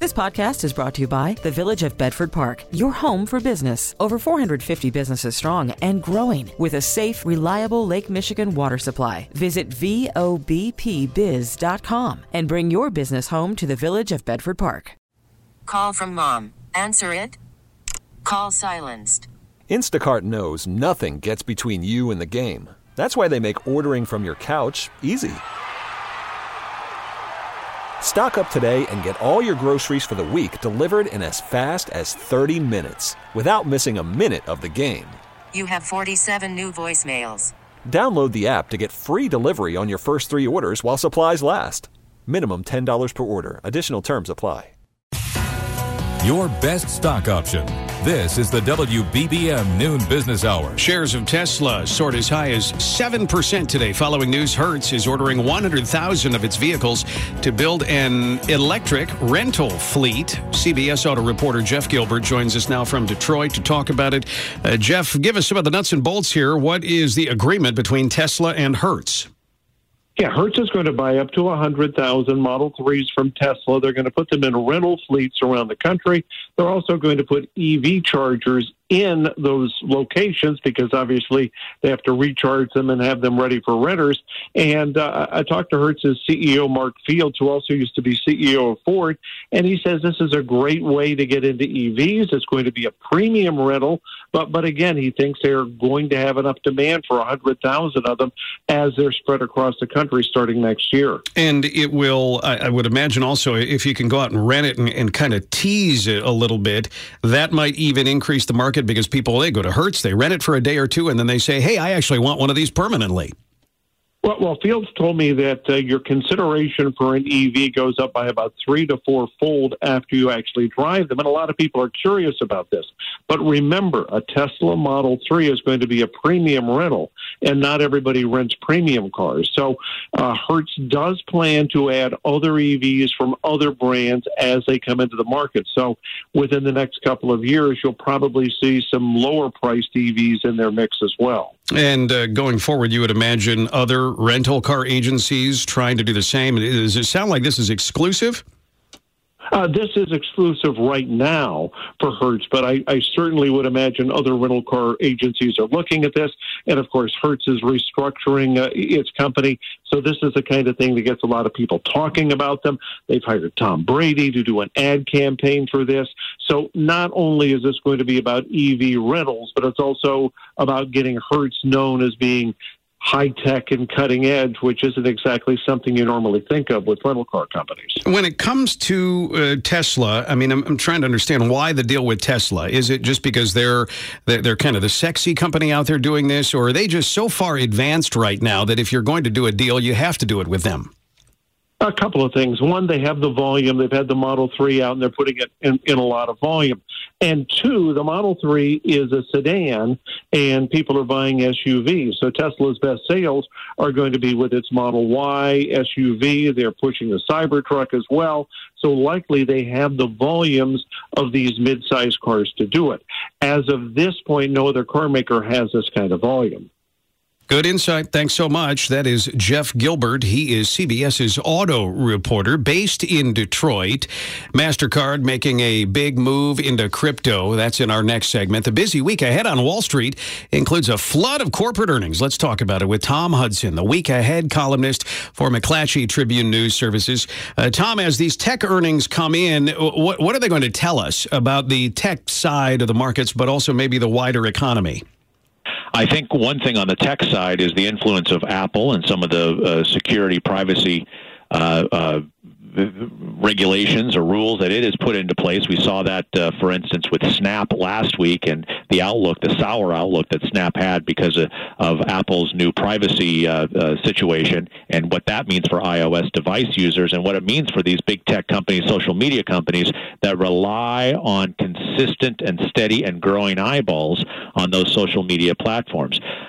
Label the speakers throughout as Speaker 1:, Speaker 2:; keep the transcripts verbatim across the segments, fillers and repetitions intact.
Speaker 1: This podcast is brought to you by the Village of Bedford Park, your home for business. Over four hundred fifty businesses strong and growing with a safe, reliable Lake Michigan water supply. Visit V O B P biz dot com and bring your business home to the Village of Bedford Park.
Speaker 2: Call from mom. Answer it. Call silenced.
Speaker 3: Instacart knows nothing gets between you and the game. That's why they make ordering from your couch easy. Stock up today and get all your groceries for the week delivered in as fast as thirty minutes without missing a minute of the game.
Speaker 2: You have forty-seven new voicemails.
Speaker 3: Download the app to get free delivery on your first three orders while supplies last. Minimum ten dollars per order. Additional terms apply.
Speaker 4: Your best stock option. This is the W B B M Noon Business Hour.
Speaker 5: Shares of Tesla soared as high as seven percent today. Following news, Hertz is ordering one hundred thousand of its vehicles to build an electric rental fleet. C B S auto reporter Jeff Gilbert joins us now from Detroit to talk about it. Uh, Jeff, give us some of the nuts and bolts here. What is the agreement between Tesla and Hertz?
Speaker 6: Yeah, Hertz is going to buy up to one hundred thousand Model threes from Tesla. They're going to put them in rental fleets around the country. They're also going to put E V chargers in those locations because obviously they have to recharge them and have them ready for renters. And uh, I talked to Hertz's C E O, Mark Fields, who also used to be C E O of Ford, and he says this is a great way to get into E Vs. It's going to be a premium rental, but but again, he thinks they're going to have enough demand for one hundred thousand of them as they're spread across the country starting next year.
Speaker 5: And it will, I, I would imagine also, if you can go out and rent it and, and kind of tease it a little bit, that might even increase the market because people, they go to Hertz, they rent it for a day or two, and then they say, hey, I actually want one of these permanently.
Speaker 6: Well, well, Fields told me that uh, your consideration for an E V goes up by about three to four fold after you actually drive them. And a lot of people are curious about this. But remember, a Tesla Model three is going to be a premium rental, and not everybody rents premium cars. So uh, Hertz does plan to add other E Vs from other brands as they come into the market. So within the next couple of years, you'll probably see some lower-priced E Vs in their mix as well.
Speaker 5: And uh, going forward, you would imagine other rental car agencies trying to do the same. Does it sound like this is exclusive?
Speaker 6: Uh, this is exclusive right now for Hertz, but I, I certainly would imagine other rental car agencies are looking at this. And, of course, Hertz is restructuring uh, its company. So this is the kind of thing that gets a lot of people talking about them. They've hired Tom Brady to do an ad campaign for this. So not only is this going to be about E V rentals, but it's also about getting Hertz known as being high-tech and cutting edge, which isn't exactly something you normally think of with rental car companies.
Speaker 5: When it comes to uh, Tesla, I mean, I'm, I'm trying to understand why the deal with Tesla. Is it just because they're, they're they're kind of the sexy company out there doing this, or are they just so far advanced right now that if you're going to do a deal, you have to do it with them?
Speaker 6: A couple of things. One, they have the volume. They've had the Model three out, and they're putting it in, in a lot of volume. And two, the Model three is a sedan, and people are buying S U Vs. So Tesla's best sales are going to be with its Model Y S U V. They're pushing the Cybertruck as well. So likely they have the volumes of these mid-sized cars to do it. As of this point, no other car maker has this kind of volume.
Speaker 5: Good insight. Thanks so much. That is Jeff Gilbert. He is CBS's auto reporter based in Detroit. MasterCard making a big move into crypto. That's in our next segment. The busy week ahead on Wall Street includes a flood of corporate earnings. Let's talk about it with Tom Hudson, the week ahead columnist for McClatchy Tribune News Services. Uh, Tom, as these tech earnings come in, what, what are they going to tell us about the tech side of the markets, but also maybe the wider economy?
Speaker 7: I think one thing on the tech side is the influence of Apple and some of the uh, security privacy uh, uh, regulations or rules that it has put into place. We saw that, uh, for instance, with Snap last week and the outlook, the sour outlook that Snap had because of, of Apple's new privacy uh, uh, situation and what that means for iOS device users and what it means for these big tech companies, social media companies that rely on consistent and steady and growing eyeballs on those social media platforms.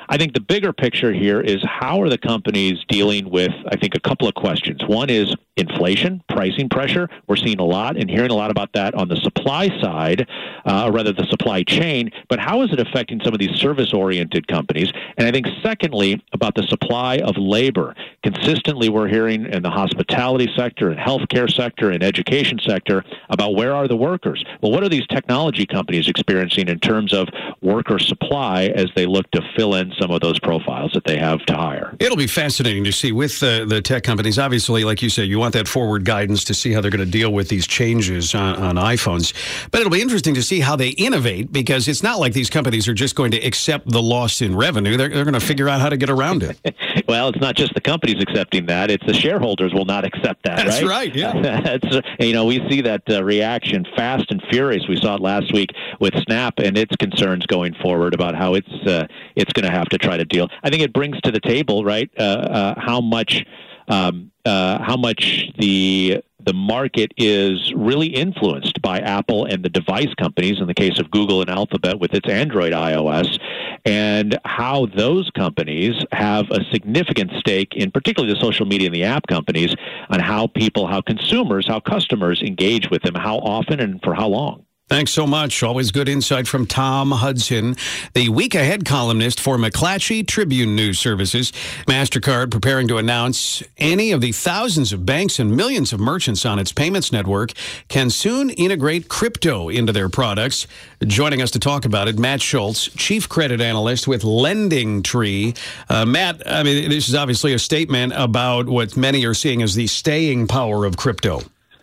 Speaker 7: I think the bigger picture here is how are the companies dealing with, I think, a couple of questions. One is inflation, pricing pressure. We're seeing a lot and hearing a lot about that on the supply side, uh, or rather the supply chain. But how is it affecting some of these service-oriented companies? And I think, secondly, about the supply of labor. Consistently, we're hearing in the hospitality sector, and healthcare sector, and education sector about where are the workers. Well, what are these technology companies experiencing in terms of worker supply as they look to fill in some of those profiles that they have to hire?
Speaker 5: It'll be fascinating to see with uh, the tech companies. Obviously, like you said, you want that forward guidance to see how they're going to deal with these changes on, on iPhones. But it'll be interesting to see how they innovate, because it's not like these companies are just going to accept the loss in revenue. They're, they're going to figure out how to get around it.
Speaker 7: Well, it's not just the companies accepting that. It's the shareholders will not accept that,
Speaker 5: That's
Speaker 7: right?
Speaker 5: right, yeah.
Speaker 7: That's, you know, we see that uh, reaction fast and furious. We saw it last week with Snap and its concerns going forward about how it's uh, it's going to have to try to deal. I think it brings to the table, right, uh, uh, how much um, uh, how much the the market is really influenced by Apple and the device companies, in the case of Google and Alphabet with its Android iOS, and how those companies have a significant stake in particularly the social media and the app companies on how people, how consumers, how customers engage with them, how often and for how long.
Speaker 5: Thanks so much. Always good insight from Tom Hudson, the week ahead columnist for McClatchy Tribune News Services. MasterCard preparing to announce any of the thousands of banks and millions of merchants on its payments network can soon integrate crypto into their products. Joining us to talk about it, Matt Schultz, Chief Credit Analyst with LendingTree. Uh, Matt, I mean, this is obviously a statement about what many are seeing as the staying power of crypto.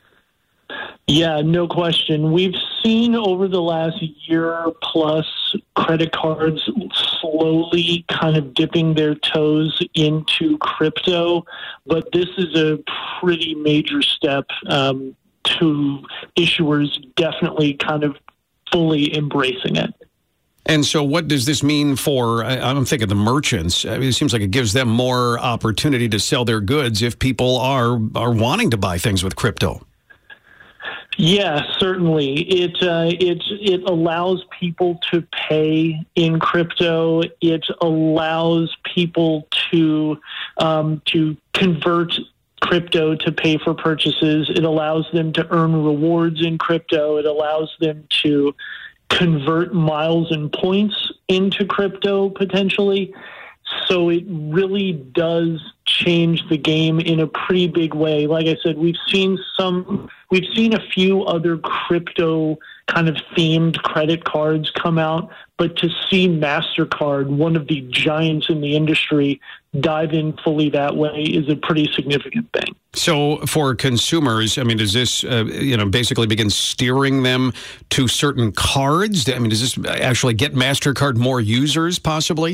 Speaker 8: Yeah, no question. We've seen over the last year plus credit cards slowly kind of dipping their toes into crypto, but this is a pretty major step um, to issuers definitely kind of fully embracing it.
Speaker 5: And so what does this mean for, I'm thinking the merchants. I mean, it seems like it gives them more opportunity to sell their goods if people are, are wanting to buy things with crypto.
Speaker 8: Yeah, certainly. It uh, it it allows people to pay in crypto. It allows people to um, to convert crypto to pay for purchases. It allows them to earn rewards in crypto. It allows them to convert miles and points into crypto potentially. So it really does change the game in a pretty big way. Like I said, we've seen some, we've seen a few other crypto kind of themed credit cards come out, but to see MasterCard, one of the giants in the industry, dive in fully that way is a pretty significant thing.
Speaker 5: So for consumers, I mean, does this, uh, you know, basically begin steering them to certain cards? I mean, does this actually get MasterCard more users possibly?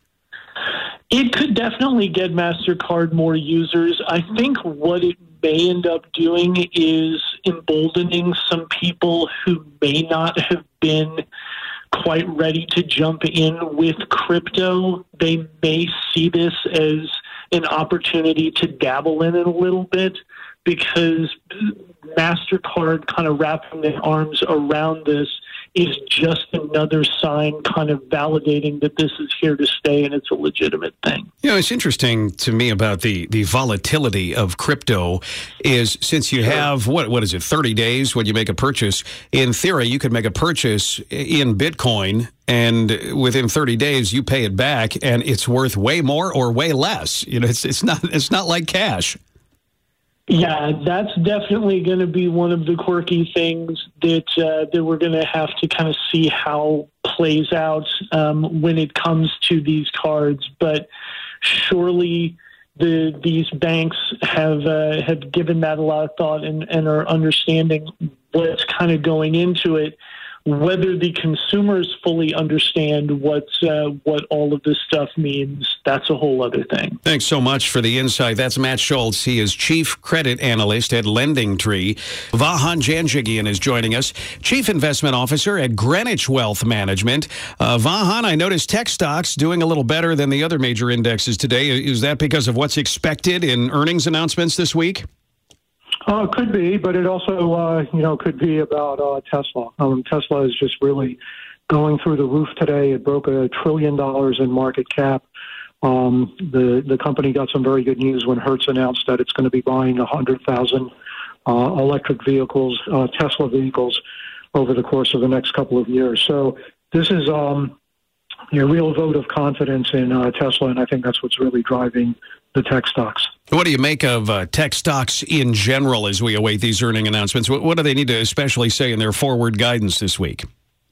Speaker 8: It could definitely get MasterCard more users. I think what it may end up doing is emboldening some people who may not have been quite ready to jump in with crypto. They may see this as an opportunity to dabble in it a little bit, because MasterCard kind of wrapping their arms around this is just another sign kind of validating that this is here to stay and it's a legitimate thing.
Speaker 5: You know, it's interesting to me about the, the volatility of crypto is since you have, what what is it, thirty days when you make a purchase, in theory, you could make a purchase in Bitcoin and within thirty days you pay it back and it's worth way more or way less. You know, it's it's not it's not like cash.
Speaker 8: Yeah, that's definitely going to be one of the quirky things that uh, that we're going to have to kind of see how plays out um, when it comes to these cards. But surely the these banks have uh, have given that a lot of thought and, and are understanding what's kind of going into it. Whether the consumers fully understand what uh, what all of this stuff means, that's a whole other thing.
Speaker 5: Thanks so much for the insight. That's Matt Schultz. He is Chief Credit Analyst at LendingTree. Vahan Janjigian is joining us, Chief Investment Officer at Greenwich Wealth Management. Uh, Vahan, I noticed tech stocks doing a little better than the other major indexes today. Is that because of what's expected in earnings announcements this week?
Speaker 9: Uh, it could be, but it also, uh, you know, could be about uh, Tesla. Um, Tesla is just really going through the roof today. It broke a trillion dollars in market cap. Um, the the company got some very good news when Hertz announced that it's going to be buying one hundred thousand uh, electric vehicles, uh, Tesla vehicles, over the course of the next couple of years. So this is um, a real vote of confidence in uh, Tesla, and I think that's what's really driving the tech stocks.
Speaker 5: What do you make of uh, tech stocks in general as we await these earning announcements? What, what do they need to especially say in their forward guidance this week?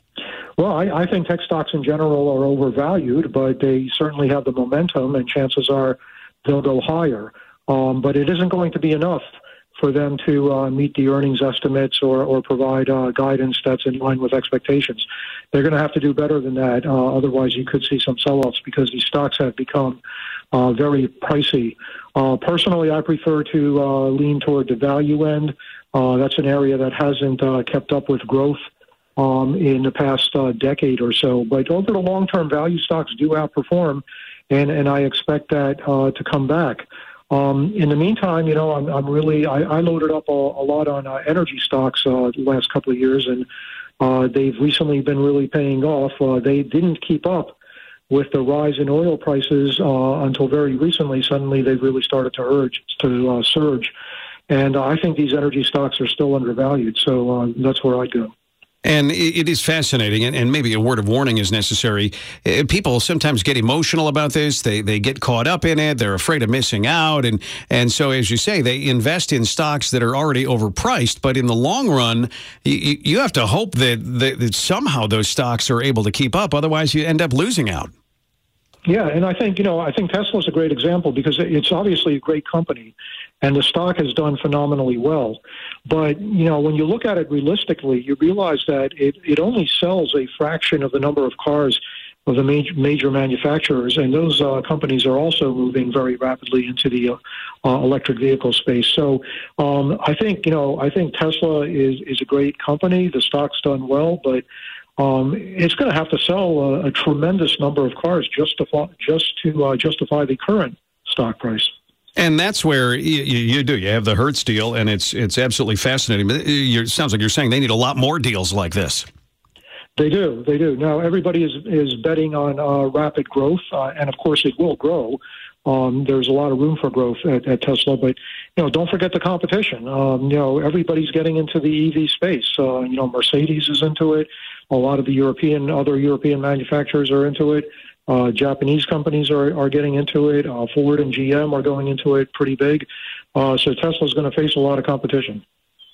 Speaker 9: Well, I, I think tech stocks in general are overvalued, but they certainly have the momentum, and chances are they'll go higher. Um, but it isn't going to be enough for them to uh, meet the earnings estimates or, or provide uh, guidance that's in line with expectations. They're going to have to do better than that. Uh, otherwise, you could see some sell-offs because these stocks have become uh, very pricey. Uh, personally, I prefer to uh, lean toward the value end. Uh, that's an area that hasn't uh, kept up with growth Um, in the past uh, decade or so. But over the long term, value stocks do outperform, and, and I expect that uh, to come back. Um, in the meantime, you know, I'm, I'm really, I, I loaded up a, a lot on uh, energy stocks uh, the last couple of years, and uh, they've recently been really paying off. Uh, they didn't keep up with the rise in oil prices uh, until very recently. Suddenly, they really started to urge to uh, surge. And uh, I think these energy stocks are still undervalued, so uh, that's where I go.
Speaker 5: And it is fascinating, and maybe a word of warning is necessary. People sometimes get emotional about this. They they get caught up in it. They're afraid of missing out. And, and so, as you say, they invest in stocks that are already overpriced. But in the long run, you, you have to hope that, that, that somehow those stocks are able to keep up. Otherwise, you end up losing out.
Speaker 9: Yeah, and I think, you know, I think Tesla's a great example because it's obviously a great company, and the stock has done phenomenally well. But, you know, when you look at it realistically, you realize that it, it only sells a fraction of the number of cars of the major, major manufacturers, and those uh, companies are also moving very rapidly into the uh, uh, electric vehicle space. So um, I think, you know, I think Tesla is, is a great company. The stock's done well, but Um, it's going to have to sell a, a tremendous number of cars just to just to uh, justify the current stock price.
Speaker 5: And that's where you, you do. You have the Hertz deal, and it's it's absolutely fascinating. It sounds like you're saying they need a lot more deals like this.
Speaker 9: They do. They do. Now, everybody is, is betting on uh, rapid growth, uh, and, of course, it will grow. Um, there's a lot of room for growth at, at Tesla, but, you know, don't forget the competition. Um, you know, everybody's getting into the E V space. Uh, you know, Mercedes is into it. A lot of the European, other European manufacturers are into it. Uh, Japanese companies are, are getting into it. Uh, Ford and G M are going into it pretty big. Uh, so Tesla's going to face a lot of competition.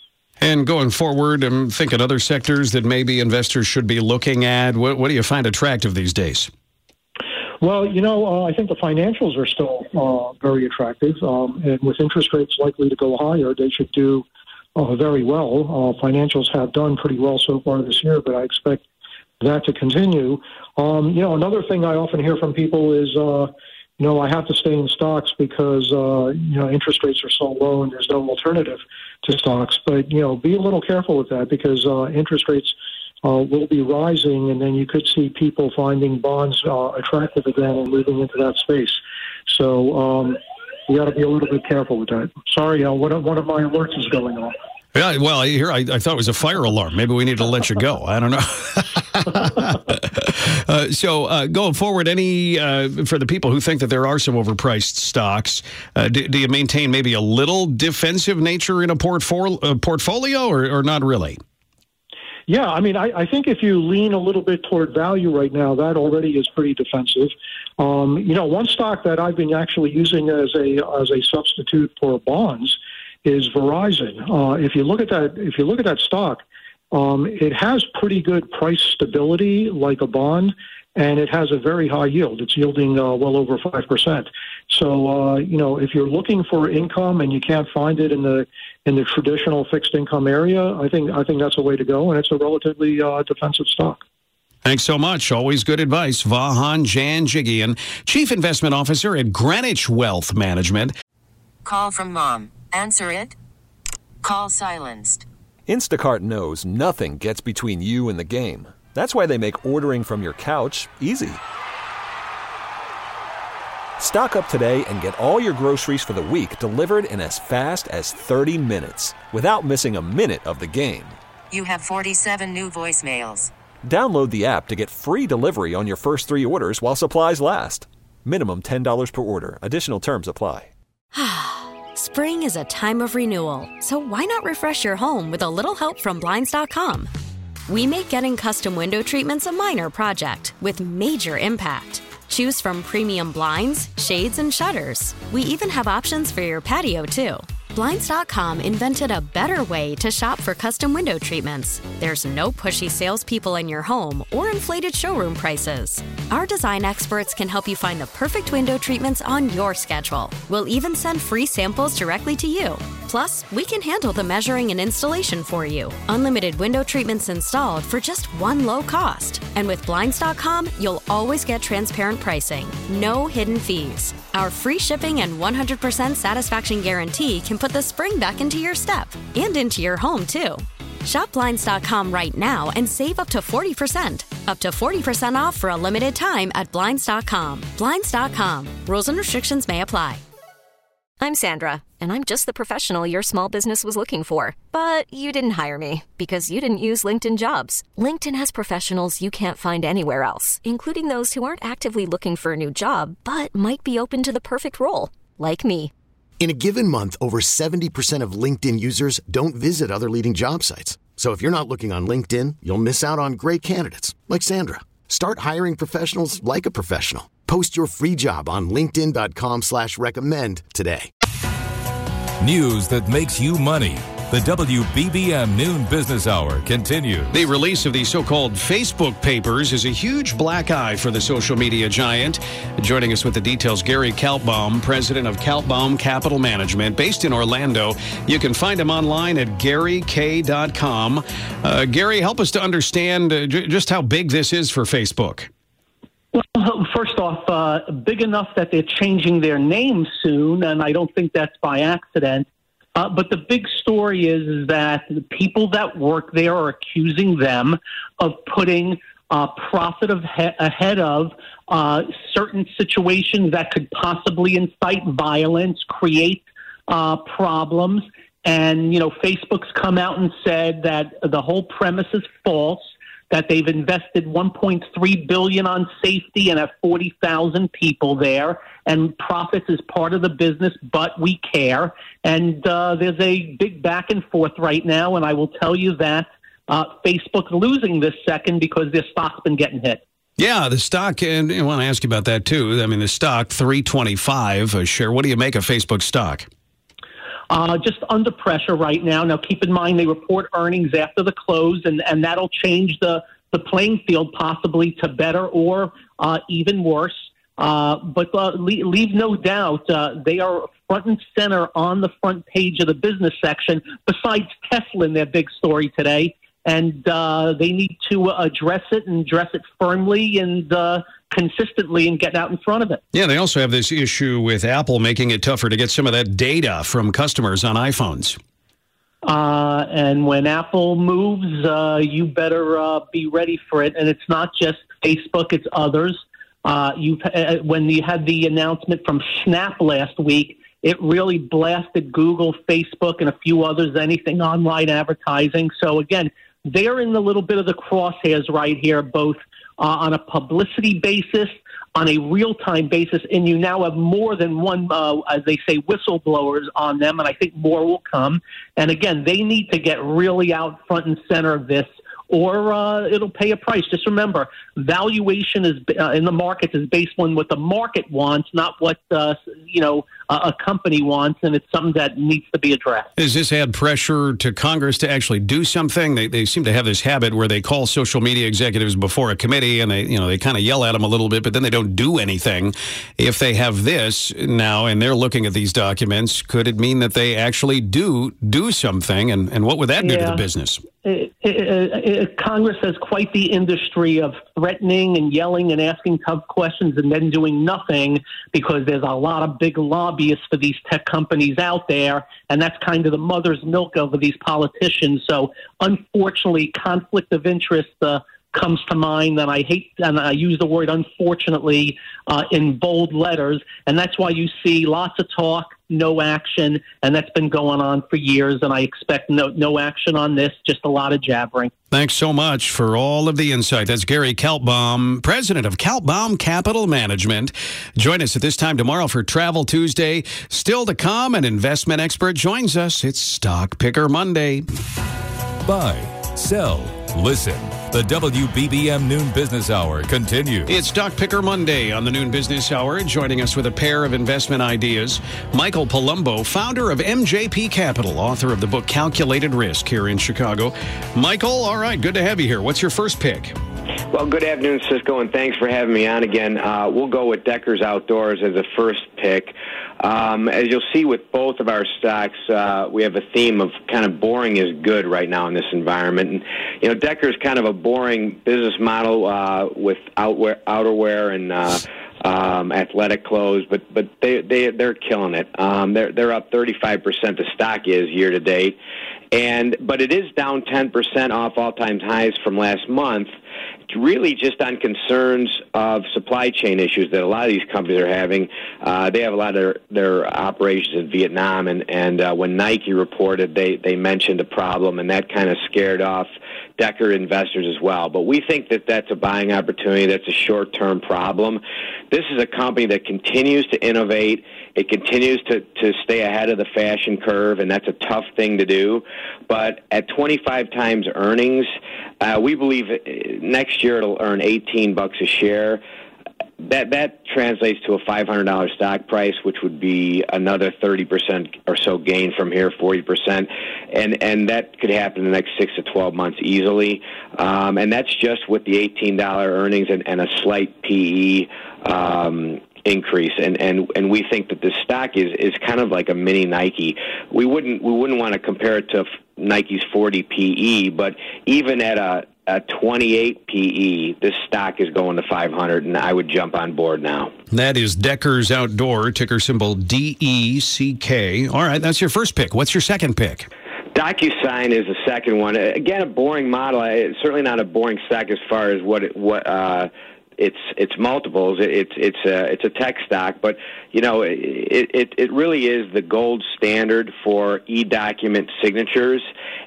Speaker 5: And going forward, I'm thinking other sectors that maybe investors should be looking at. What, what do you find attractive these days?
Speaker 9: Well, you know, uh, I think the financials are still uh, very attractive. Um, and with interest rates likely to go higher, they should do uh, very well. Uh, financials have done pretty well so far this year, but I expect that to continue. Um, you know, another thing I often hear from people is, uh, you know, I have to stay in stocks because, uh, you know, interest rates are so low and there's no alternative to stocks. But, you know, be a little careful with that because uh, interest rates uh, will be rising, and then you could see people finding bonds uh, attractive again and moving into that space. So um, you got to be a little bit careful with that. Sorry, uh, one, of, one of my alerts is going off.
Speaker 5: Yeah, well, here I, I thought it was a fire alarm. Maybe we need to let you go. I don't know. uh, so uh, going forward, any uh, for the people who think that there are some overpriced stocks, uh, do, do you maintain maybe a little defensive nature in a portfolio, uh, portfolio or, or not really?
Speaker 9: Yeah, I mean, I, I think if you lean a little bit toward value right now, that already is pretty defensive. Um, you know, one stock that I've been actually using as a as a substitute for bonds is Verizon. Uh, if you look at that, if you look at that stock, um, it has pretty good price stability, like a bond, and it has a very high yield. It's yielding uh, well over five percent. So, uh, you know, if you're looking for income and you can't find it in the in the traditional fixed income area, I think I think that's a way to go, and it's a relatively uh, defensive stock.
Speaker 5: Thanks so much. Always good advice. Vahan Janjigian, Chief Investment Officer at Greenwich Wealth Management.
Speaker 2: Call from mom. Answer it. Call silenced.
Speaker 3: Instacart knows nothing gets between you and the game. That's why they make ordering from your couch easy. Stock up today and get all your groceries for the week delivered in as fast as thirty minutes without missing a minute of the game.
Speaker 2: You have forty-seven new voicemails.
Speaker 3: Download the app to get free delivery on your first three orders while supplies last. Minimum ten dollars per order. Additional terms apply.
Speaker 10: Spring is a time of renewal, so why not refresh your home with a little help from Blinds dot com? We make getting custom window treatments a minor project with major impact. Choose from premium blinds, shades, and shutters. We even have options for your patio, too. Blinds dot com invented a better way to shop for custom window treatments. There's no pushy salespeople in your home or inflated showroom prices. Our design experts can help you find the perfect window treatments on your schedule. We'll even send free samples directly to you. Plus, we can handle the measuring and installation for you. Unlimited window treatments installed for just one low cost. And with Blinds dot com, you'll always get transparent pricing. No hidden fees. Our free shipping and one hundred percent satisfaction guarantee can put the spring back into your step and into your home, too. Shop Blinds dot com right now and save up to forty percent. Up to forty percent off for a limited time at Blinds dot com. Blinds dot com. Rules and restrictions may apply.
Speaker 11: I'm Sandra, and I'm just the professional your small business was looking for. But you didn't hire me because you didn't use LinkedIn Jobs. LinkedIn has professionals you can't find anywhere else, including those who aren't actively looking for a new job, but might be open to the perfect role, like me.
Speaker 12: In a given month, over seventy percent of LinkedIn users don't visit other leading job sites. So if you're not looking on LinkedIn, you'll miss out on great candidates like Sandra. Start hiring professionals like a professional. Post your free job on linkedin dot com slash recommend today.
Speaker 4: News that makes you money. The W B B M Noon Business Hour continues.
Speaker 5: The release of the so-called Facebook papers is a huge black eye for the social media giant. Joining us with the details, Gary Kaltbaum, president of Kaltbaum Capital Management, based in Orlando. You can find him online at gary k dot com. Uh, Gary, help us to understand uh, j- just how big this is for Facebook.
Speaker 8: Well, first off, uh, big enough that they're changing their name soon, and I don't think that's by accident. Uh, but the big story is, is that the people that work there are accusing them of putting uh, profit of he- ahead of uh, certain situations that could possibly incite violence, create uh, problems. And, you know, Facebook's come out and said that the whole premise is false, that they've invested one point three billion dollars on safety and have forty thousand people there, and profits is part of the business, but we care. And uh, there's a big back and forth right now, and I will tell you that uh, Facebook's losing this second because their stock's been getting hit.
Speaker 5: Yeah, the stock, and I want to ask you about that too. I mean, the stock, three twenty-five a share. What do you make of Facebook stock?
Speaker 8: Uh, just under pressure right now. Now, keep in mind they report earnings after the close, and, and that'll change the, the playing field possibly to better or uh, even worse. Uh, but uh, leave, leave no doubt uh, they are front and center on the front page of the business section, besides Tesla in their big story today. And uh, they need to address it and address it firmly and uh, consistently and get out in front of it.
Speaker 5: Yeah, they also have this issue with Apple making it tougher to get some of that data from customers on iPhones.
Speaker 8: Uh, and when Apple moves, uh, you better uh, be ready for it. And it's not just Facebook, it's others. Uh, you've uh, when you had the announcement from Snap last week, it really blasted Google, Facebook, and a few others, anything online advertising. So again, they're in a little bit of the crosshairs right here, both uh, on a publicity basis, on a real-time basis, and you now have more than one, uh, as they say, whistleblowers on them, and I think more will come. And again, they need to get really out front and center of this, or uh, it'll pay a price. Just remember, valuation is uh, in the markets is based on what the market wants, not what uh, you know a company wants, and it's something that needs to be addressed.
Speaker 5: Does this add pressure to Congress to actually do something? They they seem to have this habit where they call social media executives before a committee, and they you know they kind of yell at them a little bit, but then they don't do anything. If they have this now and they're looking at these documents, could it mean that they actually do do something? And, and what would that do
Speaker 8: yeah.
Speaker 5: to the business?
Speaker 8: It, it, it, Congress has quite the industry of threatening and yelling and asking tough questions and then doing nothing, because there's a lot of big lobbyists for these tech companies out there, and that's kind of the mother's milk of these politicians. So unfortunately, conflict of interest uh, comes to mind, and I hate, and I use the word unfortunately uh, in bold letters, and that's why you see lots of talk, no action, and that's been going on for years, and I expect no no action on this, just a lot of jabbering.
Speaker 5: Thanks so much for all of the insight. That's Gary Kaltbaum, president of Kaltbaum Capital Management. Join us at this time tomorrow for Travel Tuesday. Still to come, an investment expert joins us. It's Stock Picker Monday.
Speaker 4: Buy, sell, listen. The W B B M Noon Business Hour continues.
Speaker 5: It's Stock Picker Monday on the Noon Business Hour. Joining us with a pair of investment ideas, Michael Palumbo, founder of M J P Capital, author of the book Calculated Risk here in Chicago. Michael, all right, good to have you here. What's your first pick?
Speaker 13: Well, good afternoon, Cisco, and thanks for having me on again. Uh, we'll go with Deckers Outdoors as a first pick. Um, as you'll see with both of our stocks, uh, we have a theme of kind of boring is good right now in this environment. And, you know, Deckers kind of a boring business model uh, with outwear, outerwear and uh, um, athletic clothes, but but they they they're killing it. Um, they're they're up thirty-five percent. The stock is year to date, and but it is down ten percent off all-time highs from last month. It's really just on concerns of supply chain issues that a lot of these companies are having. Uh, they have a lot of their, their operations in Vietnam, and, and uh, when Nike reported, they, they mentioned a problem, and that kind of scared off Decker investors as well. But we think that that's a buying opportunity. That's a short-term problem. This is a company that continues to innovate. It continues to, to stay ahead of the fashion curve, and that's a tough thing to do. But at twenty-five times earnings, uh, we believe next year it'll earn eighteen bucks a share. That that translates to a five hundred dollars stock price, which would be another thirty percent or so gain from here, forty percent. And and that could happen in the next six to twelve months easily. Um, and that's just with the eighteen dollars earnings and, and a slight P E um, increase. And, and, and we think that this stock is, is kind of like a mini Nike. We wouldn't we wouldn't want to compare it to Nike's forty P E, but even at a a twenty-eight P E, this stock is going to five hundred, and I would jump on board now.
Speaker 5: That is Deckers Outdoor, ticker symbol D E C K. All right, that's your first pick. What's your second pick?
Speaker 13: DocuSign is the second one. Again, a boring model. It's certainly not a boring stock as far as what it, what uh, its its multiples. It's it's a it's a tech stock, but you know it it it really is the gold standard for e-document signatures,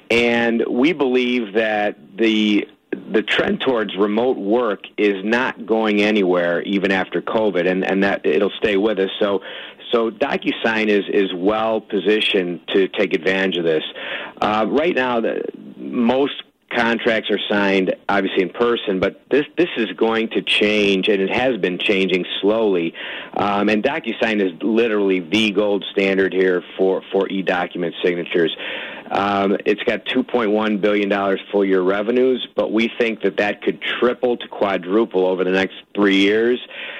Speaker 13: and we believe that the the trend towards remote work is not going anywhere even after COVID, and, and that it'll stay with us. So, so DocuSign is is well positioned to take advantage of this. Uh, right now, the, most contracts are signed obviously in person, but this this is going to change, and it has been changing slowly. Um, and DocuSign is literally the gold standard here for, for e-document signatures. Um, it's got two point one billion dollars full-year revenues, but we think that that could triple to quadruple over the next three years,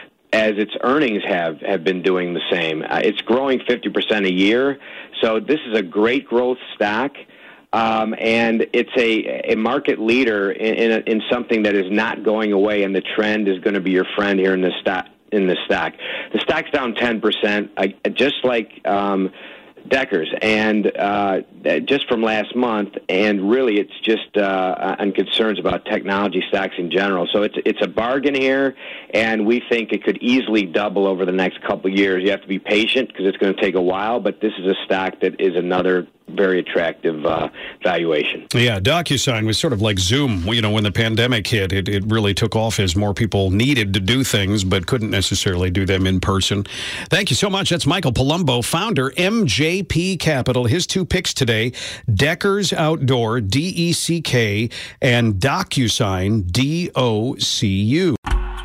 Speaker 13: as its earnings have, have been doing the same. Uh, it's growing fifty percent a year, so this is a great growth stock. Um, and it's a, a market leader in, in, a, in something that is not going away, and the trend is going to be your friend here in the stock. In the stock, the stock's down ten percent, uh, just like um, Deckers, and uh, just from last month. And really, it's just uh, on concerns about technology stocks in general. So it's it's a bargain here, and we think it could easily double over the next couple of years. You have to be patient because it's going to take a while, but this is a stock that is another very attractive uh, valuation.
Speaker 5: Yeah, DocuSign was sort of like Zoom. You know, when the pandemic hit, it, it really took off as more people needed to do things but couldn't necessarily do them in person. Thank you so much. That's Michael Palumbo, founder, M J P Capital. His two picks today, Deckers Outdoor, D E C K, and DocuSign, D O C U.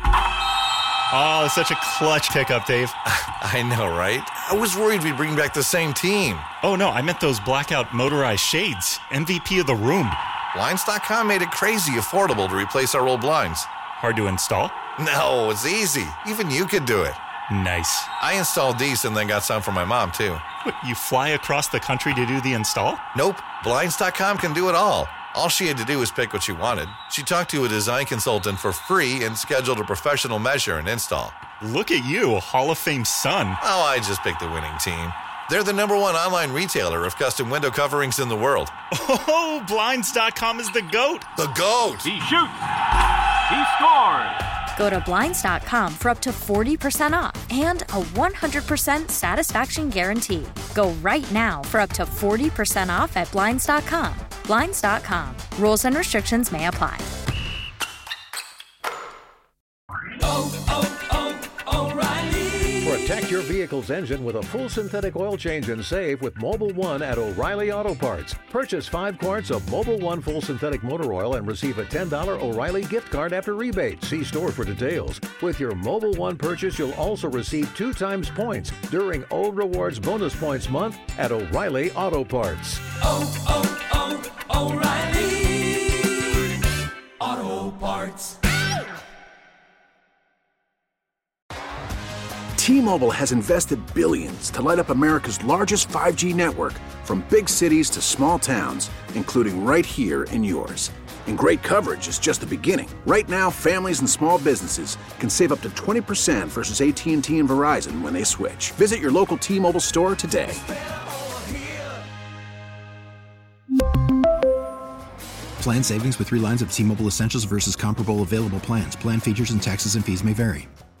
Speaker 14: Oh, it's such a clutch pickup, Dave.
Speaker 15: I know, right? I was worried we'd bring back the same team.
Speaker 14: Oh, no, I meant those blackout motorized shades. M V P of the room.
Speaker 15: Blinds dot com made it crazy affordable to replace our old blinds.
Speaker 14: Hard to install?
Speaker 15: No, it's easy. Even you could do it.
Speaker 14: Nice.
Speaker 15: I installed these and then got some for my mom, too.
Speaker 14: What, you fly across the country to do the install?
Speaker 15: Nope. Blinds dot com can do it all. All she had to do was pick what she wanted. She talked to a design consultant for free and scheduled a professional measure and install.
Speaker 14: Look at you, a Hall of Fame son.
Speaker 15: Oh, I just picked the winning team. They're the number one online retailer of custom window coverings in the world.
Speaker 14: Oh, Blinds dot com is the GOAT.
Speaker 15: The GOAT!
Speaker 14: He shoots!
Speaker 16: He scored!
Speaker 17: Go to Blinds dot com for up to forty percent off and a one hundred percent satisfaction guarantee. Go right now for up to forty percent off at Blinds dot com. Blinds dot com. Rules and restrictions may apply.
Speaker 18: Oh, oh, oh, O'Reilly!
Speaker 19: Protect your vehicle's engine with a full synthetic oil change and save with Mobil one at O'Reilly Auto Parts. Purchase five quarts of Mobil one full synthetic motor oil and receive a ten dollars O'Reilly gift card after rebate. See store for details. With your Mobil one purchase, you'll also receive two times points during O Rewards Bonus Points Month at O'Reilly Auto Parts.
Speaker 18: Oh, oh, oh, O'Reilly Auto Parts.
Speaker 20: T-Mobile has invested billions to light up America's largest five G network, from big cities to small towns, including right here in yours. And great coverage is just the beginning. Right now, families and small businesses can save up to twenty percent versus A T and T and Verizon when they switch. Visit your local T-Mobile store today.
Speaker 21: Plan savings with three lines of T-Mobile Essentials versus comparable available plans. Plan features and taxes and fees may vary.